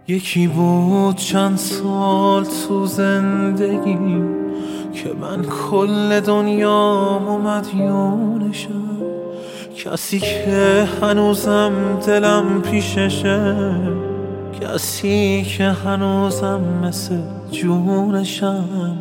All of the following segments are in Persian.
یکی بود چند سال تو زندگی که من کل دنیام مدیونشم، کسی که هنوزم دلم پیششه، کسی که هنوزم مثل جونشم.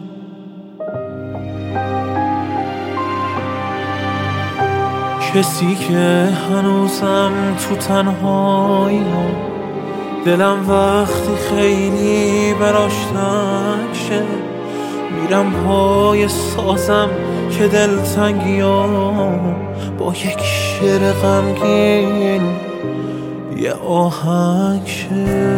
کسی که هنوزم تو تنهاییم، دلم وقتی خیلی براش تنگ شه، میرم پای سازم که دلتنگیام با یک شعر غمگین یه آهنگ شه.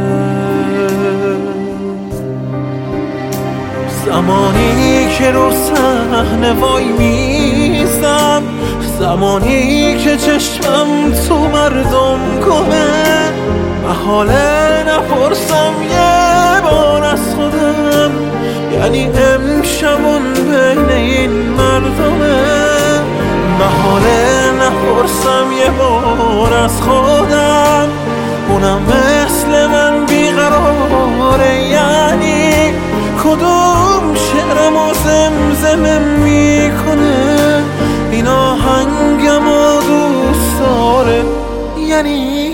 زمانی که رو صحنه وای میستم، زمانی که چشمم تو مردم گمه، محاله نپرسم یه بار از خودم، یعنی امشبون بین این مردمه. محاله نپرسم یه بار از خودم، اونم مثل من بیقراره، یعنی کدوم شعرمو زمزمه میکنه، این آهنگم و دوست داره، یعنی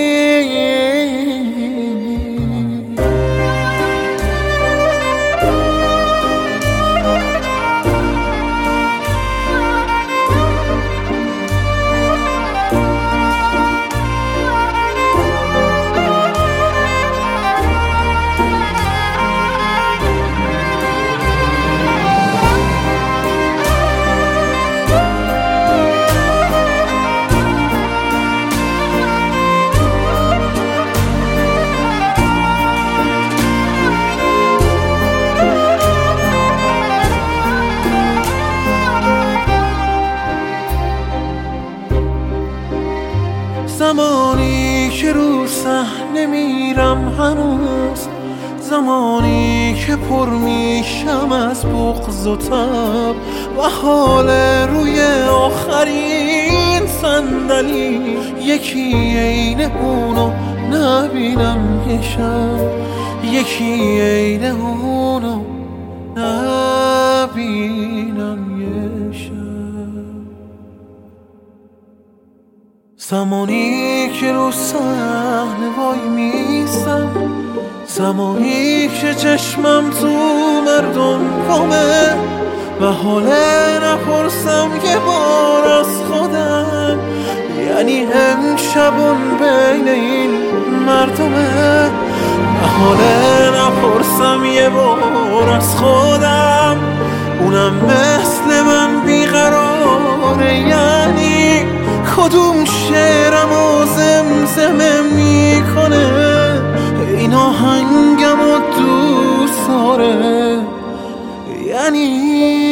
زمانی که رو صحنه میرم هنوز، زمانی که پر میشم از بغض و تب، و حال روی آخرین صندلی یکی عین اونو نبینم یه شب، یکی عین اونو نبینم یه شب. زمانی که رو صحنه وای میستم، زمانی که چشمم تو مردم گمه، و حاله نپرسم یه بار از خودم، یعنی امشبون بین این مردمه. و حاله نپرسم یه بار از خودم، اونم مثل من بیقراره، یعنی کدوم شعرمو زمزمه میکنه، این آهنگمو دوست داره، یعنی